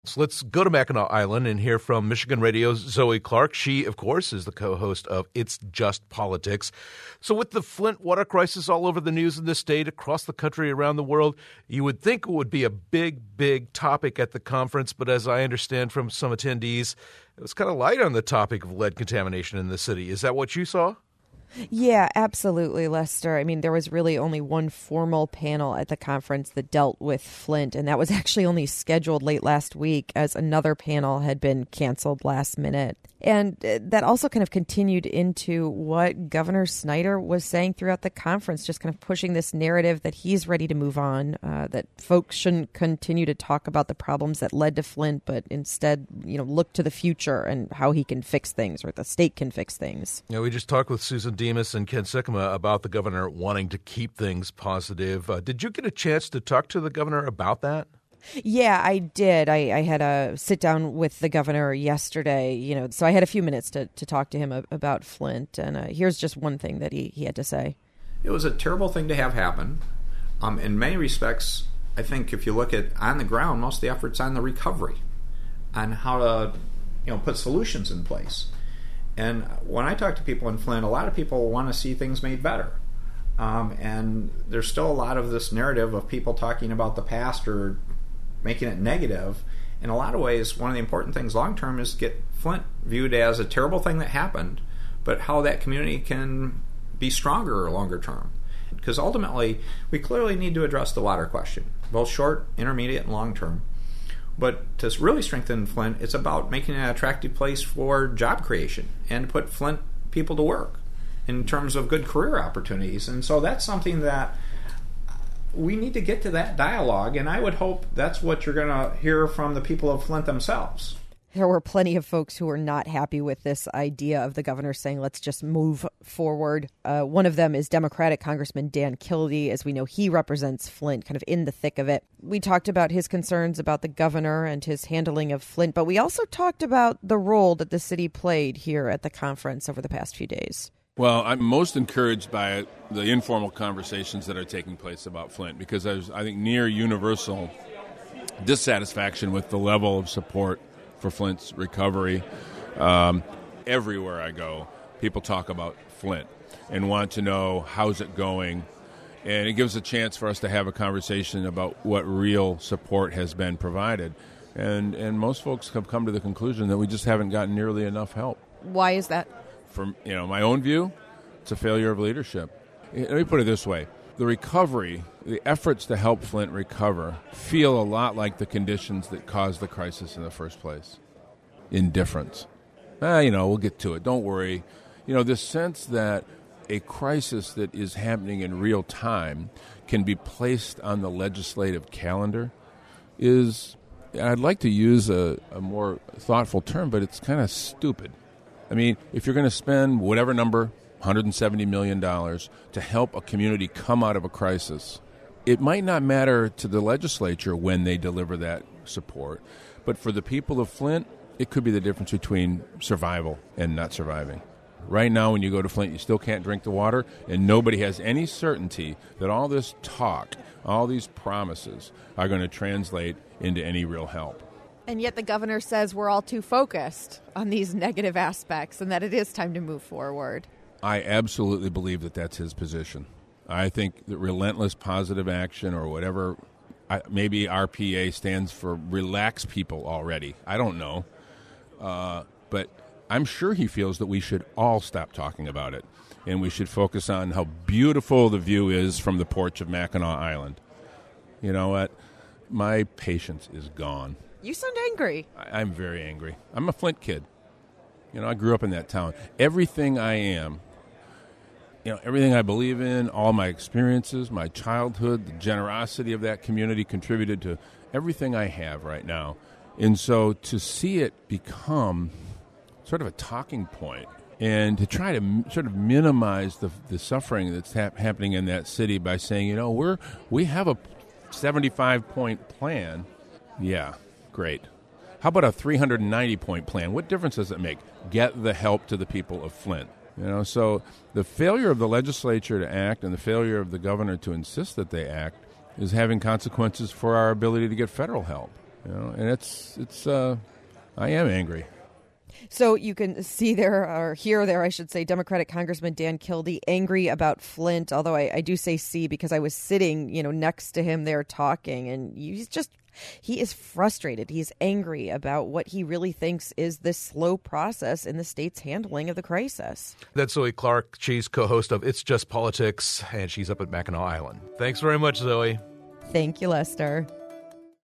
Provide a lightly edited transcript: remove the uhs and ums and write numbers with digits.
So let's go to Mackinac Island and hear from Michigan Radio's Zoe Clark. She, of course, is the co-host of It's Just Politics. So with the Flint water crisis all over the news in this state, across the country, around the world, you would think it would be a big topic at the conference. But as I understand from some attendees, it was kind of light on the topic of lead contamination in the city. Is that what you saw? Yeah, absolutely, Lester. I mean, there was really only one formal panel at the conference that dealt with Flint, and that was actually only scheduled late last week as another panel had been canceled last minute. And that also kind of continued into what Governor Snyder was saying throughout the conference, just kind of pushing this narrative that he's ready to move on, that folks shouldn't continue to talk about the problems that led to Flint, but instead, look to the future and how he can fix things or the state can fix things. Yeah, we just talked with Susan Demas and Ken Sikkema about the governor wanting to keep things positive. Did you get a chance to talk to the governor about that? Yeah, I did. I had a sit down with the governor yesterday, so I had a few minutes to talk to him about Flint. And here's just one thing that he had to say. It was a terrible thing to have happen. In many respects, I think if you look at on the ground, most of the effort's on the recovery, on how to put solutions in place. And when I talk to people in Flint, a lot of people want to see things made better. And there's still a lot of this narrative of people talking about the past or making it negative. In a lot of ways, one of the important things long-term is to get Flint viewed as a terrible thing that happened, but how that community can be stronger longer term. Because ultimately, we clearly need to address the water question, both short, intermediate, and long-term. But to really strengthen Flint, it's about making it an attractive place for job creation and to put Flint people to work in terms of good career opportunities. And so that's something that we need to get to that dialogue, and I would hope that's what you're going to hear from the people of Flint themselves. There were plenty of folks who were not happy with this idea of the governor saying, let's just move forward. One of them is Democratic Congressman Dan Kildee. As we know, he represents Flint kind of in the thick of it. We talked about his concerns about the governor and his handling of Flint, but we also talked about the role that the city played here at the conference over the past few days. Well, I'm most encouraged by the informal conversations that are taking place about Flint because there's, I think, near universal dissatisfaction with the level of support for Flint's recovery. Everywhere I go, people talk about Flint and want to know how's it going. And it gives a chance for us to have a conversation about what real support has been provided. And most folks have come to the conclusion that we just haven't gotten nearly enough help. Why is that? From my own view, it's a failure of leadership. Let me put it this way. The recovery, the efforts to help Flint recover feel a lot like the conditions that caused the crisis in the first place. Indifference. We'll get to it. Don't worry. This sense that a crisis that is happening in real time can be placed on the legislative calendar is, I'd like to use a more thoughtful term, but it's kind of stupid. I mean, if you're going to spend whatever number, $170 million, to help a community come out of a crisis, it might not matter to the legislature when they deliver that support. But for the people of Flint, it could be the difference between survival and not surviving. Right now, when you go to Flint, you still can't drink the water, and nobody has any certainty that all this talk, all these promises are going to translate into any real help. And yet the governor says we're all too focused on these negative aspects and that it is time to move forward. I absolutely believe that that's his position. I think that relentless positive action or whatever, maybe RPA stands for relax people already. I don't know. But I'm sure he feels that we should all stop talking about it. And we should focus on how beautiful the view is from the porch of Mackinac Island. You know what? My patience is gone. You sound angry. I'm very angry. I'm a Flint kid. I grew up in that town. Everything I am, everything I believe in, all my experiences, my childhood, the generosity of that community contributed to everything I have right now. And so to see it become sort of a talking point and to try to sort of minimize the suffering that's happening in that city by saying, we have a 75-point plan. Yeah. Great. How about a 390-point plan? What difference does it make? Get the help to the people of Flint. So the failure of the legislature to act and the failure of the governor to insist that they act is having consequences for our ability to get federal help. And I am angry. So you can see there, or hear there, I should say, Democratic Congressman Dan Kildee angry about Flint, although I do say see because I was sitting, next to him there talking, and he is frustrated. He's angry about what he really thinks is this slow process in the state's handling of the crisis. That's Zoe Clark. She's co-host of It's Just Politics, and she's up at Mackinac Island. Thanks very much, Zoe. Thank you, Lester.